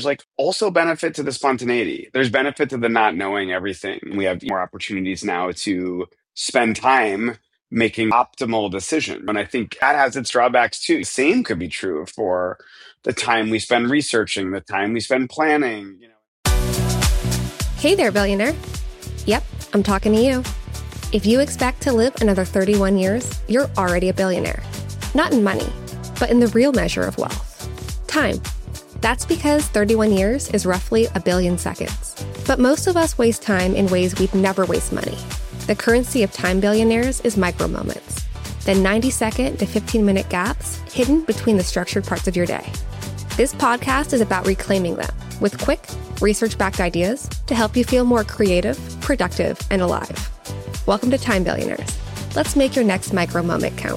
there's like also benefit to the spontaneity. There's benefit to the not knowing everything. We have more opportunities now to spend time making optimal decision. And I think that has its drawbacks too. Same could be true for the time we spend researching, the time we spend planning. Hey there, billionaire. Yep, I'm talking to you. If you expect to live another 31 years, you're already a billionaire. Not in money, but in the real measure of wealth. Time. That's because 31 years is roughly a billion seconds. But most of us waste time in ways we'd never waste money. The currency of time billionaires is micro moments, the 90-second to 15-minute gaps hidden between the structured parts of your day. This podcast is about reclaiming them with quick, research-backed ideas to help you feel more creative, productive, and alive. Welcome to Time Billionaires. Let's make your next micro moment count.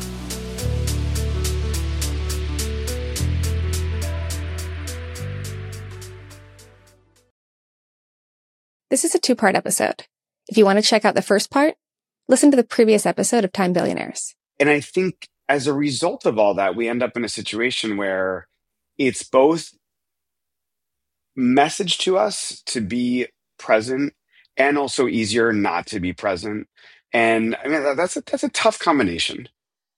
This is a two-part episode. If you want to check out the first part, listen to the previous episode of Time Billionaires. And I think as a result of all that, we end up in a situation where it's both message to us to be present and also easier not to be present. And I mean, that's a tough combination.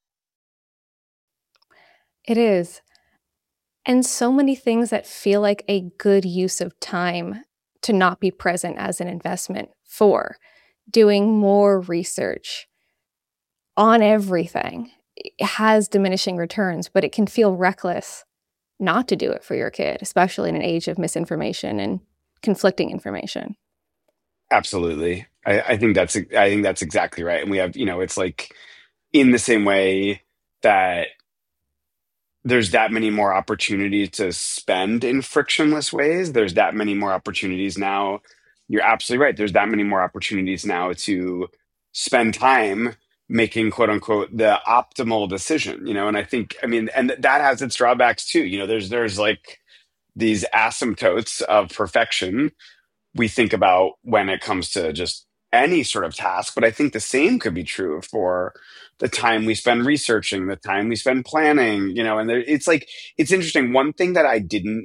It is. And so many things that feel like a good use of time to not be present as an investment for. Doing more research on everything has diminishing returns, but it can feel reckless not to do it for your kid, especially in an age of misinformation and conflicting information. Absolutely. I think that's exactly right. And we have, it's like in the same way that there's that many more opportunities to spend in frictionless ways. There's that many more opportunities now. You're absolutely right. There's that many more opportunities now to spend time making quote unquote the optimal decision, and I think, and that has its drawbacks too. There's like these asymptotes of perfection we think about when it comes to just any sort of task. But I think the same could be true for the time we spend researching, the time we spend planning, and it's interesting. One thing that I didn't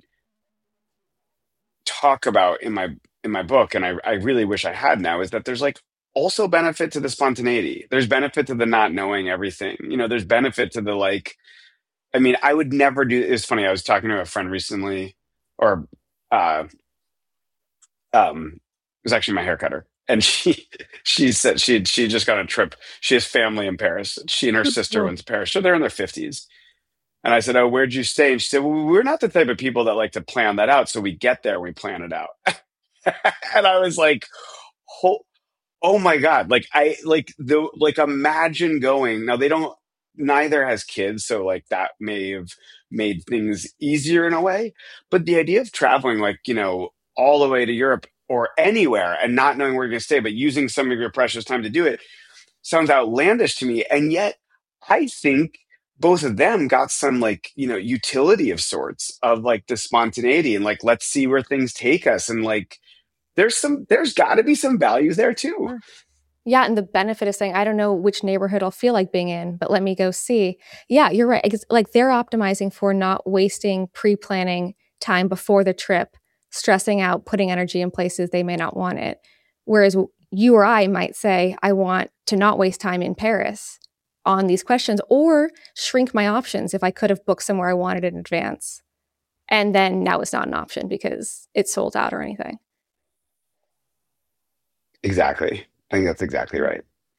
talk about in my book, and I really wish I had now, is that there's like also benefit to the spontaneity. There's benefit to the not knowing everything. There's benefit to the I would never do. It's funny. I was talking to a friend recently, or it was actually my hair cutter. And she said she just got a trip. She has family in Paris. She and her sister went to Paris. So they're in their 50s. And I said, "Oh, where'd you stay?" And she said, "Well, we're not the type of people that like to plan that out. So we get there, we plan it out." And I was like, oh my God. Imagine going. Now neither has kids. So that may have made things easier in a way. But the idea of traveling, all the way to Europe or anywhere and not knowing where you're going to stay, but using some of your precious time to do it sounds outlandish to me. And yet I think both of them got some utility of sorts of the spontaneity and let's see where things take us. And there's got to be some value there too. Yeah, and the benefit of saying, I don't know which neighborhood I'll feel like being in, but let me go see. Yeah, you're right. It's they're optimizing for not wasting pre-planning time before the trip, stressing out, putting energy in places they may not want it. Whereas you or I might say, I want to not waste time in Paris on these questions, or shrink my options if I could have booked somewhere I wanted in advance. And then now it's not an option because it's sold out or anything. Exactly. I think that's exactly right.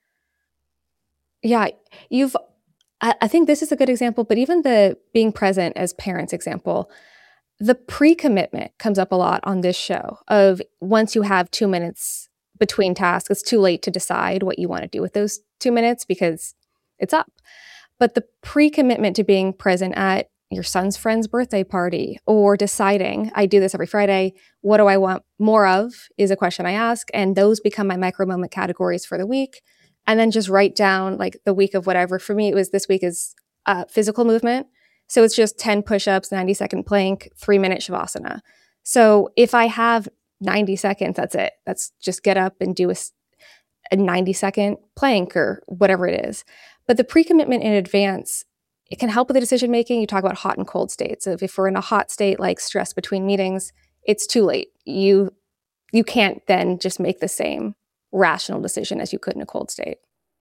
Yeah, I think this is a good example, but even the being present as parents example, the pre-commitment comes up a lot on this show of once you have 2 minutes between tasks, it's too late to decide what you want to do with those 2 minutes because it's up. But the pre-commitment to being present at your son's friend's birthday party or deciding, I do this every Friday, what do I want more of is a question I ask. And those become my micro moment categories for the week. And then just write down the week of whatever. For me, it was this week is physical movement. So it's just 10 push-ups, 90-second plank, 3-minute Shavasana. So if I have 90 seconds, that's it. That's just get up and do a 90-second plank or whatever it is. But the pre-commitment in advance it can help with the decision making. You talk about hot and cold states. If we're in a hot state, like stress between meetings, it's too late. You can't then just make the same rational decision as you could in a cold state.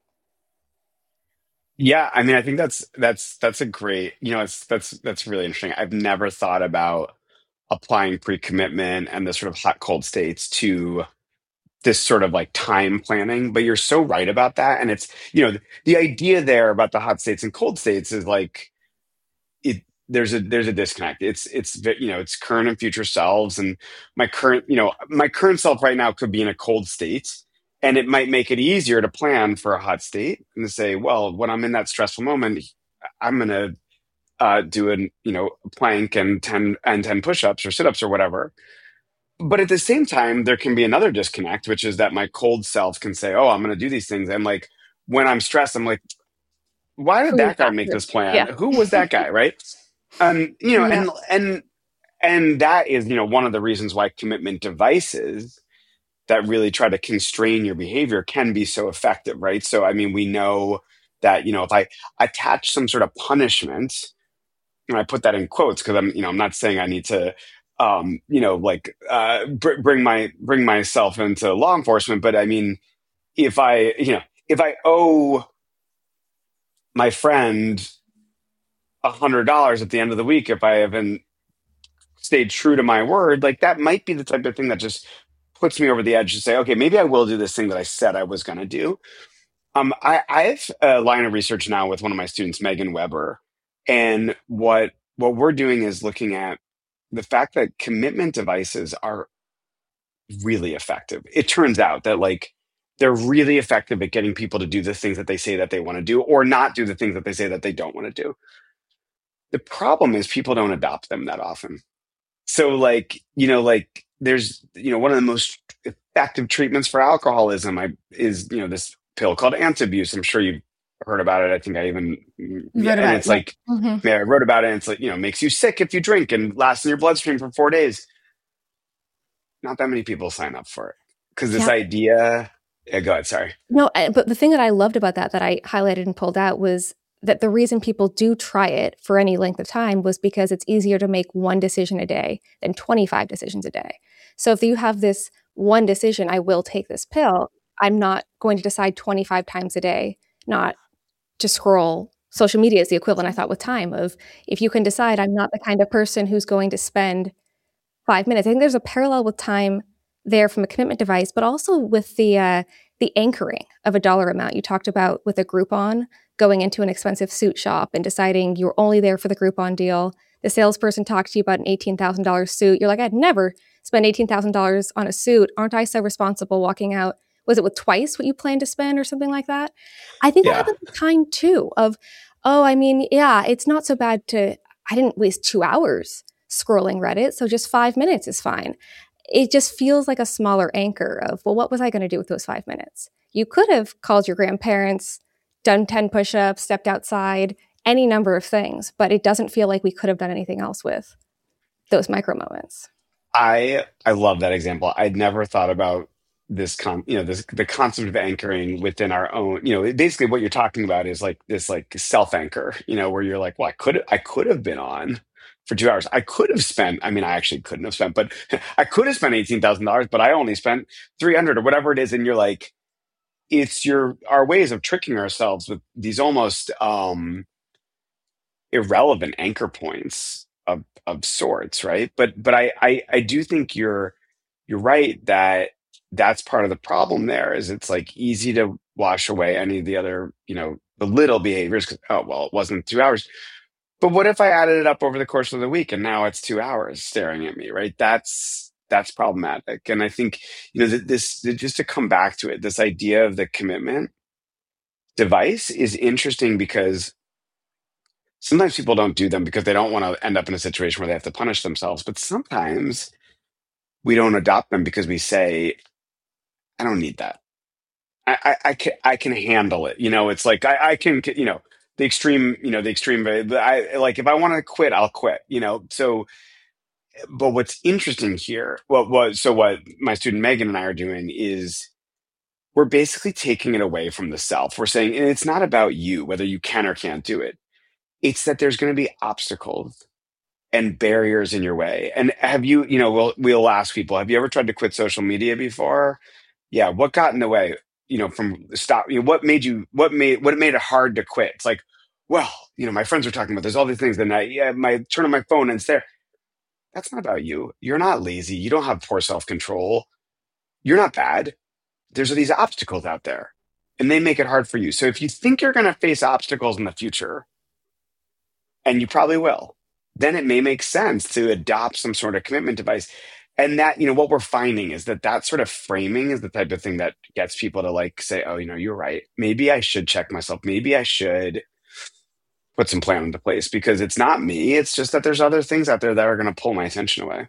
Yeah, I mean, I think that's a great, that's really interesting. I've never thought about applying pre-commitment and the sort of hot cold states to this sort of like time planning, but you're so right about that. And it's, the idea there about the hot states and cold states is like it there's a disconnect. It's current and future selves, and my current self right now could be in a cold state, and it might make it easier to plan for a hot state and to say, well, when I'm in that stressful moment, I'm gonna do a plank and 10 push-ups or sit-ups or whatever. But at the same time, there can be another disconnect, which is that my cold self can say, oh, I'm gonna do these things, and like when I'm stressed, I'm like, why did Who is that guy that make this person? plan? Yeah. Who was that guy, right? Yeah. And that is, one of the reasons why commitment devices that really try to constrain your behavior can be so effective, right? So, I mean, we know that, if I attach some sort of punishment, and I put that in quotes because I'm not saying I need to, bring myself into law enforcement, but I mean, if I owe my friend $100 at the end of the week, if I haven't stayed true to my word, like that might be the type of thing that just puts me over the edge to say, okay, maybe I will do this thing that I said I was going to do. I have a line of research now with one of my students, Megan Weber, and what we're doing is looking at the fact that commitment devices are really effective. It turns out that like they're really effective at getting people to do the things that they say that they want to do, or not do the things that they say that they don't want to do. The problem is people don't adopt them that often. So like there's, one of the most effective treatments for alcoholism is, this pill called Antabuse. I'm sure you've heard about it. I think I even, You yeah, read and about it. it's Yeah. like, yeah, I wrote about it. And it's like, makes you sick if you drink and lasts in your bloodstream for 4 days. Not that many people sign up for it because this Yeah. idea, yeah, go ahead. Sorry. No, but the thing that I loved about that I highlighted and pulled out was that the reason people do try it for any length of time was because it's easier to make one decision a day than 25 decisions a day. So if you have this one decision, I will take this pill, I'm not going to decide 25 times a day, not to scroll. Social media is the equivalent, I thought, with time of if you can decide I'm not the kind of person who's going to spend 5 minutes. I think there's a parallel with time there from a commitment device, but also with the anchoring of a dollar amount. You talked about with a Groupon going into an expensive suit shop and deciding you're only there for the Groupon deal. The salesperson talks to you about an $18,000 suit. You're like, I'd never spend $18,000 on a suit. Aren't I so responsible walking out? Was it with twice what you planned to spend or something like that? I think that Yeah. happens with time too of, I mean, yeah, it's not so bad I didn't waste 2 hours scrolling Reddit, so just 5 minutes is fine. It just feels like a smaller anchor of, well, what was I going to do with those 5 minutes? You could have called your grandparents, done 10 push-ups, stepped outside, any number of things, but it doesn't feel like we could have done anything else with those micro moments. I love that example. I'd never thought about the concept of anchoring within our own, basically what you're talking about is like this like self anchor, where you're like, well, I could have been on for 2 hours. I could have spent, I mean, I actually couldn't have spent, but I could have spent $18,000, but I only spent 300 or whatever it is. And you're like, it's our ways of tricking ourselves with these almost irrelevant anchor points of sorts, right? But I do think you're right that that's part of the problem there is it's like easy to wash away any of the other, the little behaviors 'cause, oh, well, it wasn't 2 hours. But what if I added it up over the course of the week and now it's 2 hours staring at me, right? That's problematic. And I think, this just to come back to it, this idea of the commitment device is interesting because sometimes people don't do them because they don't want to end up in a situation where they have to punish themselves. But sometimes we don't adopt them because we say, I don't need that. I can handle it. It's like I can, the extreme. I like if I want to quit, I'll quit. So, but what's interesting here, what my student Megan and I are doing is we're basically taking it away from the self. We're saying, and it's not about you whether you can or can't do it. It's that there's going to be obstacles and barriers in your way. And have you, we'll ask people, have you ever tried to quit social media before? Yeah. What got in the way, from stop, what made it hard to quit? It's like, well, my friends are talking about there's all these things. Then I turn on my phone and it's there. That's not about you. You're not lazy. You don't have poor self-control. You're not bad. There's these obstacles out there and they make it hard for you. So if you think you're going to face obstacles in the future, and you probably will, then it may make sense to adopt some sort of commitment device. And that, what we're finding is that sort of framing is the type of thing that gets people to like say, oh, you're right. Maybe I should check myself. Maybe I should put some plan into place because it's not me. It's just that there's other things out there that are going to pull my attention away.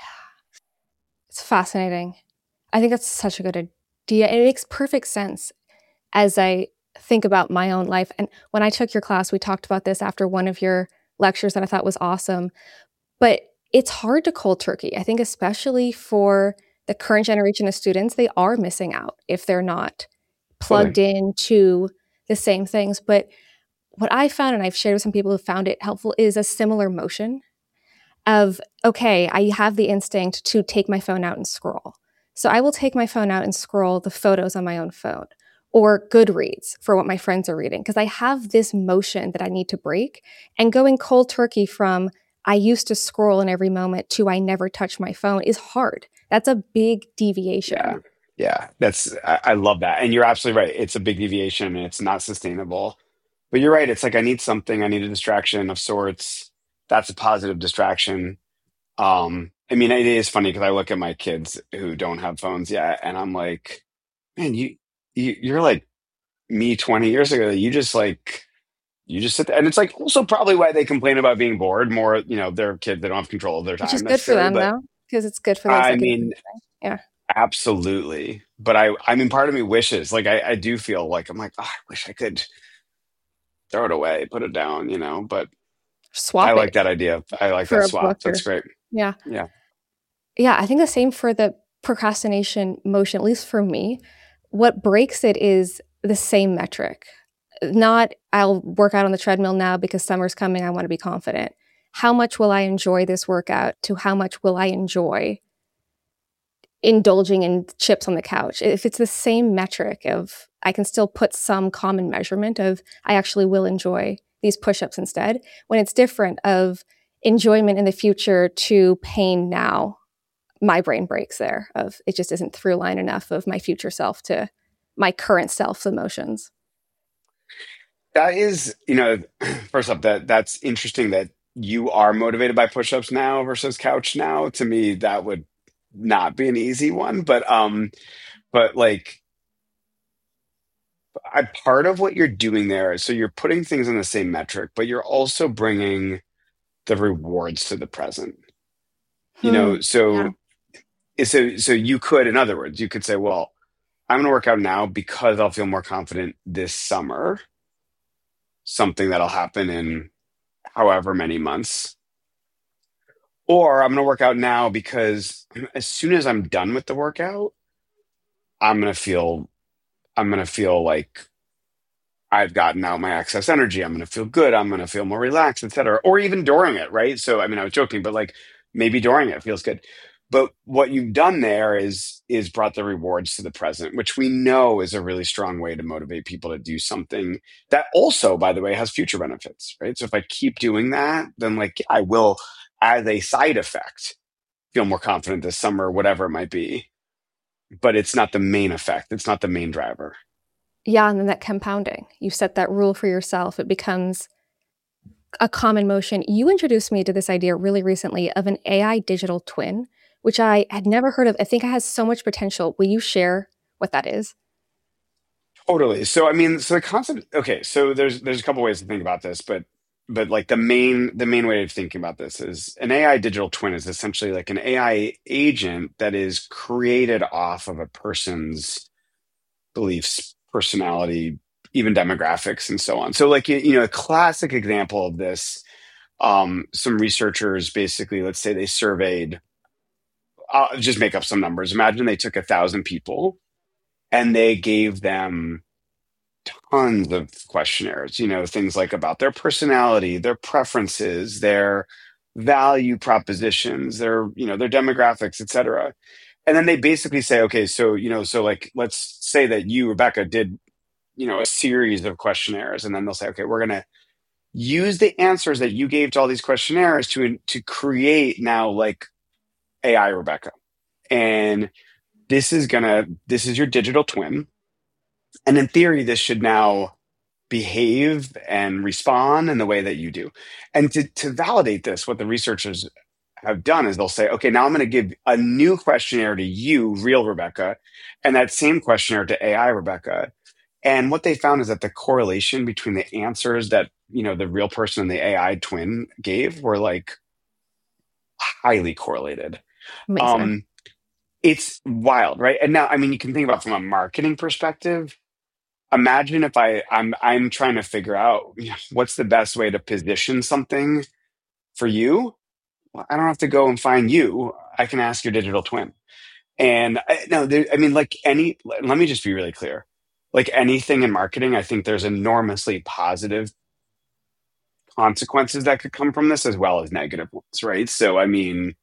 It's fascinating. I think that's such a good idea. It makes perfect sense as I think about my own life. And when I took your class, we talked about this after one of your lectures that I thought was awesome. But it's hard to cold turkey. I think especially for the current generation of students, they are missing out if they're not plugged into the same things. But what I found, and I've shared with some people who found it helpful, is a similar motion of, okay, I have the instinct to take my phone out and scroll. So I will take my phone out and scroll the photos on my own phone or Goodreads for what my friends are reading, because I have this motion that I need to break. And going cold turkey from I used to scroll in every moment to I never touch my phone is hard. That's a big deviation. Yeah. I love that. And you're absolutely right. It's a big deviation and it's not sustainable. But you're right. It's like I need something. I need a distraction of sorts. That's a positive distraction. I mean, it is funny because I look at my kids who don't have phones yet, and I'm like, man, you're like me 20 years ago. You just sit there. And it's like also probably why they complain about being bored more. They're kids, they don't have control of their time. Which is good for them, though, because it's good for them. I mean, yeah, absolutely. But I mean, part of me wishes, like, I do feel like I'm like, oh, I wish I could throw it away, put it down, but swap. I like that idea. I like that swap. That's great. Yeah. Yeah. Yeah. I think the same for the procrastination motion, at least for me. What breaks it is the same metric. Not I'll work out on the treadmill now because summer's coming. I want to be confident. How much will I enjoy this workout to how much will I enjoy indulging in chips on the couch? If it's the same metric of I can still put some common measurement of I actually will enjoy these push-ups instead, when it's different of enjoyment in the future to pain now, my brain breaks there of it just isn't through line enough of my future self to my current self's emotions. That is, first off, that's interesting that you are motivated by push-ups now versus couch now. To me, that would not be an easy one, but like part of what you're doing there is so you're putting things in the same metric, but you're also bringing the rewards to the present. So you could, in other words, you could say, well, I'm going to work out now because I'll feel more confident this summer, something that'll happen in however many months. Or I'm going to work out now because as soon as I'm done with the workout, I'm going to feel like I've gotten out my excess energy. I'm going to feel good. I'm going to feel more relaxed, etc. Or even during it, right? So, I mean, I was joking, but like maybe during it feels good. But what you've done there is brought the rewards to the present, which we know is a really strong way to motivate people to do something that also, by the way, has future benefits, right? So if I keep doing that, then like I will, as a side effect, feel more confident this summer, whatever it might be. But it's not the main effect. It's not the main driver. Yeah, and then that compounding. You set that rule for yourself. It becomes a common motion. You introduced me to this idea really recently of an AI digital twin, which I had never heard of. I think it has so much potential. Will you share what that is? Totally. So, I mean, so the concept, okay, so there's a couple ways to think about this, but like the main way of thinking about this is an AI digital twin is essentially like an AI agent that is created off of a person's beliefs, personality, even demographics, and so on. So like, a classic example of this, some researchers basically, let's say they surveyed, I'll just make up some numbers. Imagine they took 1,000 people and they gave them tons of questionnaires, things like about their personality, their preferences, their value propositions, their demographics, etc. And then they basically say, okay, so like, let's say that you, Rebecca, did, a series of questionnaires, and then they'll say, okay, we're going to use the answers that you gave to all these questionnaires to create now like AI Rebecca. And this is your digital twin. And in theory, this should now behave and respond in the way that you do. And to validate this, what the researchers have done is they'll say, okay, now I'm going to give a new questionnaire to you, real Rebecca, and that same questionnaire to AI Rebecca. And what they found is that the correlation between the answers that, the real person and the AI twin gave were like highly correlated. Amazing. Um, it's wild, right? And now, I mean, you can think about from a marketing perspective. Imagine if I'm trying to figure out what's the best way to position something for you. Well, I don't have to go and find you. I can ask your digital twin. And no, I mean, let me just be really clear. Like anything in marketing, I think there's enormously positive consequences that could come from this as well as negative ones, right? So, I mean,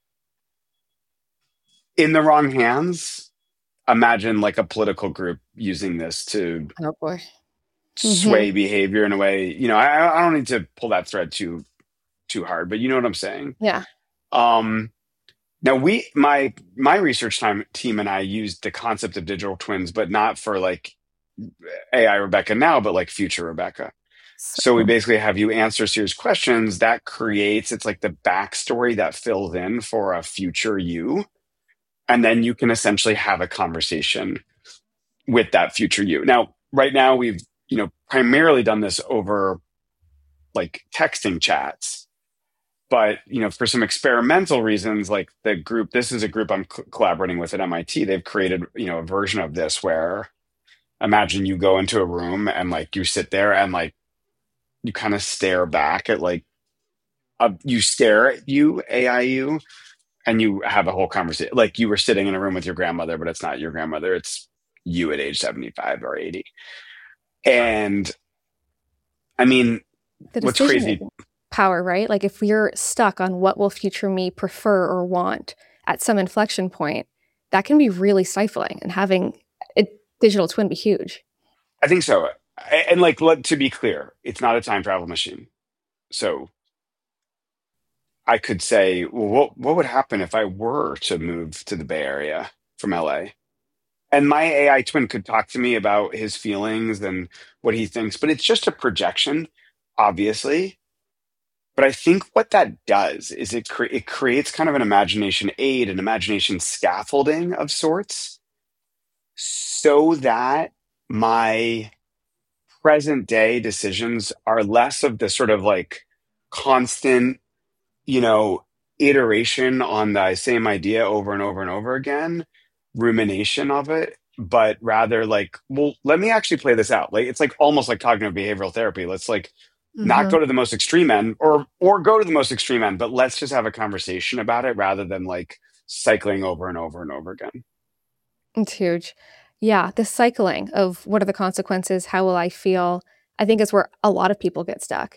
in the wrong hands, imagine like a political group using this to Oh boy. sway behavior in a way. I don't need to pull that thread too hard, but you know what I'm saying. Yeah. Um, Now my research team and I used the concept of digital twins, but not for like AI Rebecca now, but like future Rebecca. So we So basically have you answer series questions that creates, it's like the backstory that fills in for a future you. And then you can essentially have a conversation with that future you. Now, right now we've, primarily done this over like texting chats. But, for some experimental reasons, like this is a group I'm collaborating with at MIT. They've created, a version of this where imagine you go into a room and like you sit there and like you kind of stare back at like, you stare at you, AIU, and you have a whole conversation. Like you were sitting in a room with your grandmother, but it's not your grandmother. It's you at age 75 or 80. And I mean, the what's decision crazy. power, right? Like if you're stuck on what will future me prefer or want at some inflection point, that can be really stifling, and having a digital twin be huge. I think so. And like, to be clear, it's not a time travel machine. So I could say, well, what would happen if I were to move to the Bay Area from LA? And my AI twin could talk to me about his feelings and what he thinks, but it's just a projection, obviously. But I think what that does is it creates kind of an imagination aid, an imagination scaffolding of sorts, so that my present day decisions are less of the sort of like constant, you know, iteration on the same idea over and over and over again, rumination of it, but rather like, well, let me actually play this out. Like it's like almost like cognitive behavioral therapy. Let's like not Mm-hmm. go to the most extreme end or go to the most extreme end, but let's just have a conversation about it rather than like cycling over and over and over again. It's huge. Yeah, the cycling of what are the consequences? How will I feel? I think is where a lot of people get stuck.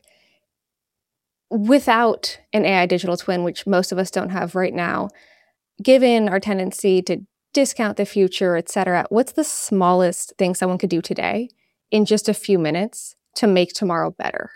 Without an AI digital twin, which most of us don't have right now, given our tendency to discount the future, et cetera, what's the smallest thing someone could do today in just a few minutes to make tomorrow better?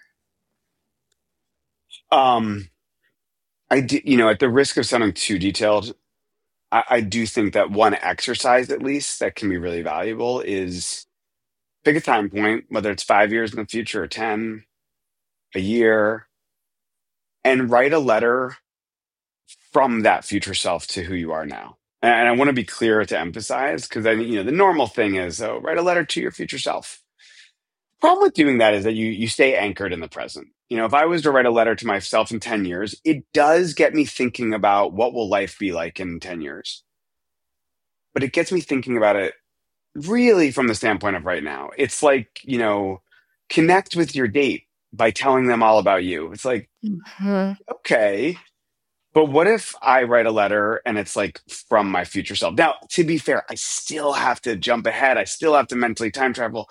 Um, I do, at the risk of sounding too detailed, I do think that one exercise, at least, that can be really valuable is pick a time point, whether it's 5 years in the future or 10, a year, and write a letter from that future self to who you are now. And I want to be clear to emphasize because I, the normal thing is, oh, write a letter to your future self. Problem with doing that is that you stay anchored in the present. If I was to write a letter to myself in 10 years, it does get me thinking about what will life be like in 10 years. But it gets me thinking about it really from the standpoint of right now. It's like, connect with your date by telling them all about you. It's like, okay, but what if I write a letter and it's like from my future self? Now, to be fair, I still have to jump ahead. I still have to mentally time travel.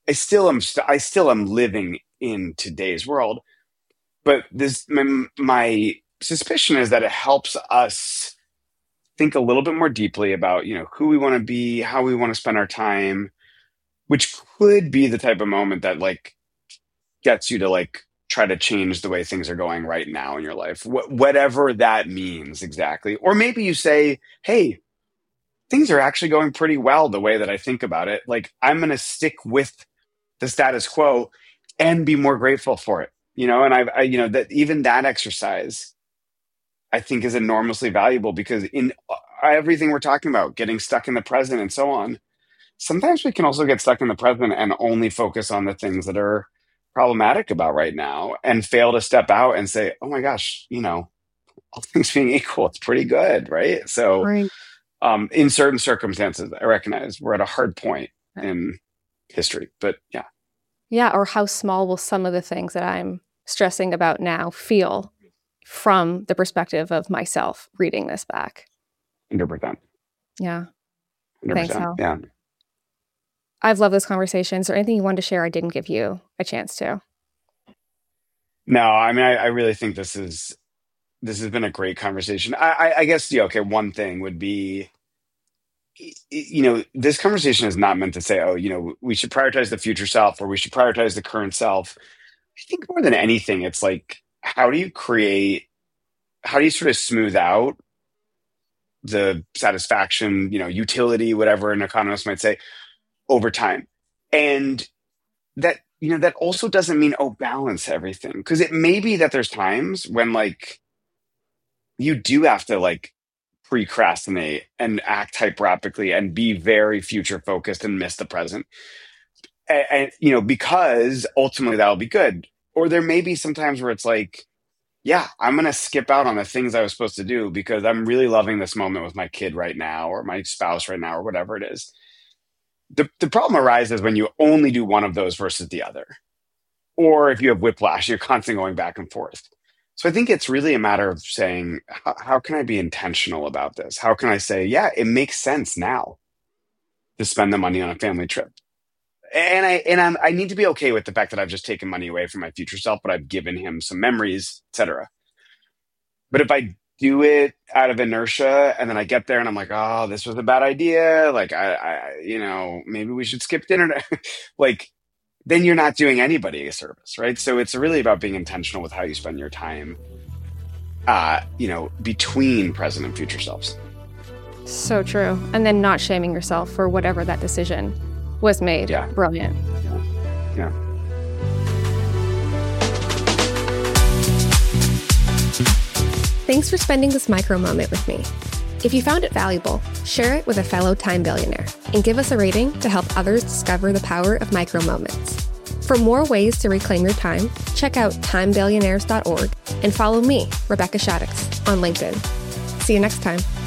I still am living in today's world. But my suspicion is that it helps us think a little bit more deeply about, who we want to be, how we want to spend our time, which could be the type of moment that like gets you to like try to change the way things are going right now in your life, whatever that means exactly. Or maybe you say, hey, things are actually going pretty well the way that I think about it. Like I'm going to stick with the status quo and be more grateful for it, and that even that exercise I think is enormously valuable because in everything we're talking about, getting stuck in the present and so on, sometimes we can also get stuck in the present and only focus on the things that are problematic about right now and fail to step out and say, oh my gosh, all things being equal, it's pretty good, right? So Right. In certain circumstances, I recognize we're at a hard point in history, but yeah. Yeah, or how small will some of the things that I'm stressing about now feel from the perspective of myself reading this back? 100%. Yeah. 100%. Thanks, Hal. Yeah. I've loved this conversation. Is there anything you wanted to share I didn't give you a chance to? No, I mean, I really think this has been a great conversation. I guess, okay, one thing would be, this conversation is not meant to say, oh, we should prioritize the future self or we should prioritize the current self. I think more than anything, it's like, how do you sort of smooth out the satisfaction, utility, whatever an economist might say, over time? And that, that also doesn't mean, balance everything. Because it may be that there's times when like you do have to like procrastinate and act hyperopically and be very future focused and miss the present. And because ultimately that'll be good. Or there may be some times where it's like, yeah, I'm going to skip out on the things I was supposed to do because I'm really loving this moment with my kid right now or my spouse right now or whatever it is. The problem arises when you only do one of those versus the other. Or if you have whiplash, you're constantly going back and forth. So I think it's really a matter of saying, how can I be intentional about this? How can I say, yeah, it makes sense now to spend the money on a family trip? And I need to be okay with the fact that I've just taken money away from my future self, but I've given him some memories, etc. But if I do it out of inertia and then I get there and I'm like, oh, this was a bad idea. Like, maybe we should skip dinner. Like, then you're not doing anybody a service, right? So it's really about being intentional with how you spend your time, between present and future selves. So true. And then not shaming yourself for whatever that decision was made. Yeah. Brilliant. Yeah. Thanks for spending this micro moment with me. If you found it valuable, share it with a fellow time billionaire and give us a rating to help others discover the power of micro moments. For more ways to reclaim your time, check out timebillionaires.org and follow me, Rebecca Shaddix, on LinkedIn. See you next time.